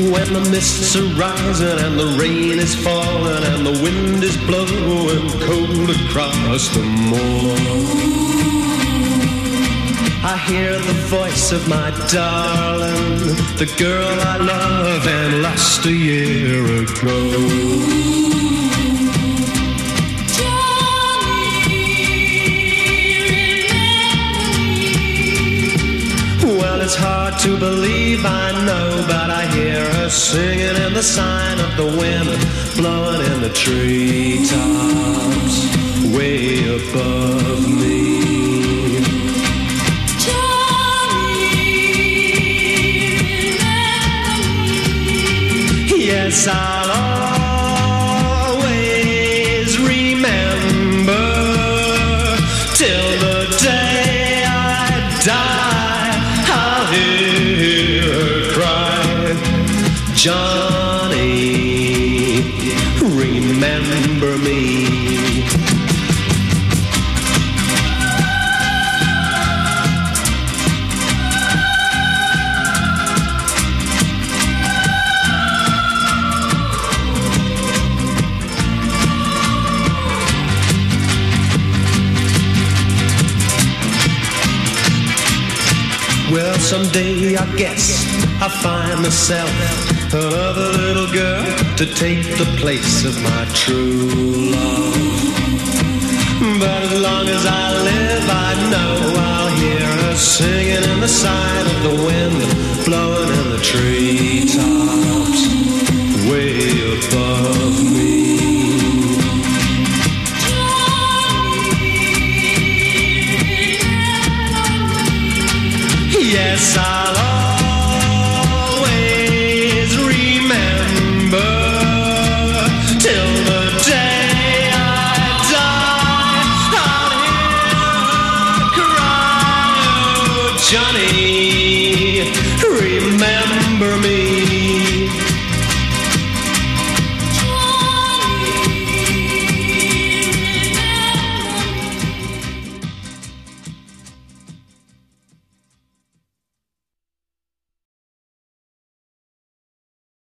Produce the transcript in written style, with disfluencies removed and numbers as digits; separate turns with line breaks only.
When the mists are rising and the rain is falling and the wind is blowing cold across the moor, I hear the voice of my darling, the girl I love and lost a year ago. It's hard to believe, I know, but I hear her singing in the sign of the wind, blowing in the treetops way above me. Johnny, yes, I'll always remember till the day I die. Johnny, remember me. Well, someday I guess I'll find myself another little girl to take the place of my true love. But as long as I live, I know I'll hear her singing in the sign of the wind, blowing in the treetops way above me. Yes, I'll always remember till the day I die. I'll hear her cry, oh, Johnny, remember me.